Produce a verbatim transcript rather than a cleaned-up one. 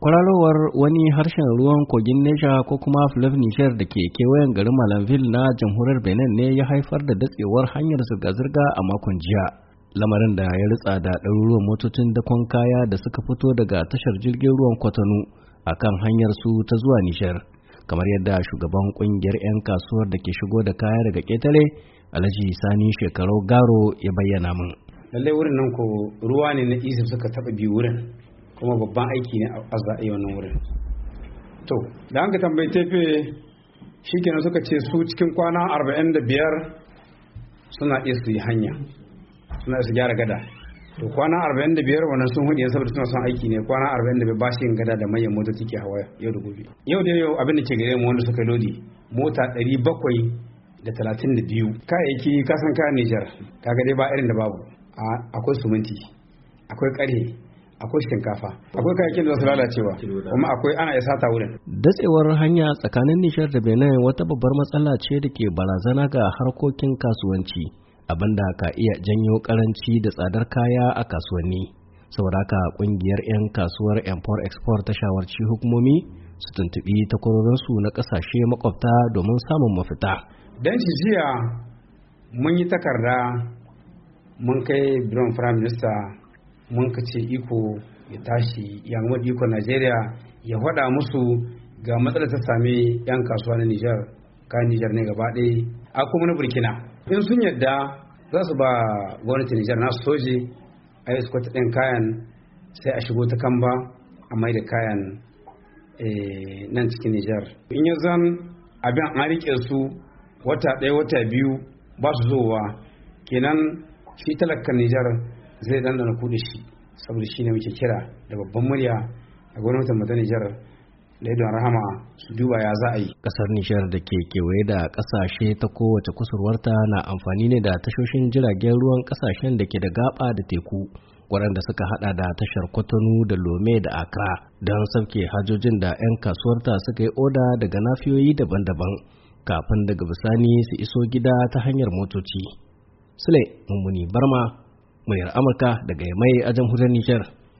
Kwararowar wani harshen ruwan kogin Neja ko kuma Fleuve Niger da ke kewayen garin Malanville na jamhuriyar Benin ne ya haifar da datsewar hanyar zirga-zirga a makon jiya. Lamarin da ya ritsa da ɗaruruwan motocin dakon kaya da suka fito daga tashar jirgin ruwan Kwatano a kan hanyar su ta zuwa Niger. Kamar yadda shugaban kungiyar 'yan kasuwar da ke shigo da kaya daga ƙetare, Alhaji Sani Shekarau Garo ya bayyana min. Lallai wurin nan ko ruwa ne na isa suka taɓa biyu wurin. Kuma babban aiki ne a za a yi wannan wurin. To, da an ka tambayi tefe shi kenan suka ce su cikin kwana arba'in da biyar suna iya su yi hanya, suna iya su gyara gada. To kwana arba'in da biyar wannan sun hudu saboda suna son aiki ne, kwana arba'in da biyar ba shi yin gada da manyan motoci ke hawa yau da gobe. Yau da yau abin da ke gare mu wanda suka lodi mota ɗari bakwai da talatin da biyu. Kayayyaki kasan kayan Nijar, kaga dai ba irin da babu. Akwai suminti, akwai ƙarhe, akwai shinkafa, akwai kayakin da su lalacewa, kuma akwai ana isa ta wurin. Datsewar hanya tsakanin Nijar da Benin wata babbar matsala ce da ke barazana ga harkokin kasuwanci, abinda ka iya janyo karanci da tsadar kaya a kasuwanni. Sauraka kungiyar 'yan kasuwar import export ta shawarci hukumomi su tuntubi takwarorinsu na kasashe makwabta domin samun mafita. Dan shi jiya mun yi takarda mun kai biron Prime Minister mun ka ce iko ya tashi yamma iko Najeriya ya faɗa musu ga matsalar ta sami 'yan kasuwa na Nijar, kayan Nijar ne gaba ɗaya a kuma na Burkina. In sun yadda za su ba gwamnatin Nijar nasu soje a yi sukwata ɗin kayan sai a shigo ta Kamba a mai da kayan nan cikin Nijar. In ya zan abin an riƙe su wata ɗaya wata biyu ba su zowa kenan shi talakan Nijar zai dandana kuɗi shi, saboda shi ne muke kira da babban murya a gwamnatin mata Nijar da idon rahama su duba ya za a yi. Kasar Nijar da ke kewaye da kasashe ta kowace kusurwarta na amfani ne da tashoshin jiragen ruwan kasashen da ke da gaba da teku, waɗanda suka hada da tashar Kwatano da Lome da Accra don sauke hajojin da 'yan kasuwarta suka yi oda daga nafiyoyi daban-daban kafin daga bisani su iso gida ta hanyar motoci. Sule Mummuni Barma, muryar Amurka daga Yamai a jamhuriyar Nijar.